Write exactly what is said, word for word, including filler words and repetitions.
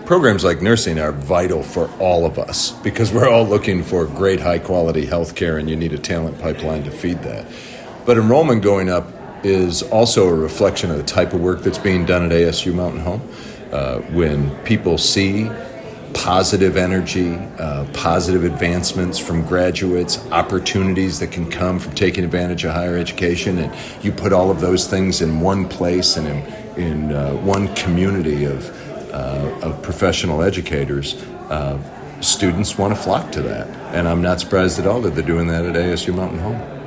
programs like nursing are vital for all of us because we're all looking for great, high-quality health care, and you need a talent pipeline to feed that. But enrollment going up is also a reflection of the type of work that's being done at A S U Mountain Home. Uh, when people see positive energy, uh, positive advancements from graduates, opportunities that can come from taking advantage of higher education, and you put all of those things in one place and in, in uh, one community of, uh, of professional educators, uh, students want to flock to that. And I'm not surprised at all that they're doing that at A S U Mountain Home.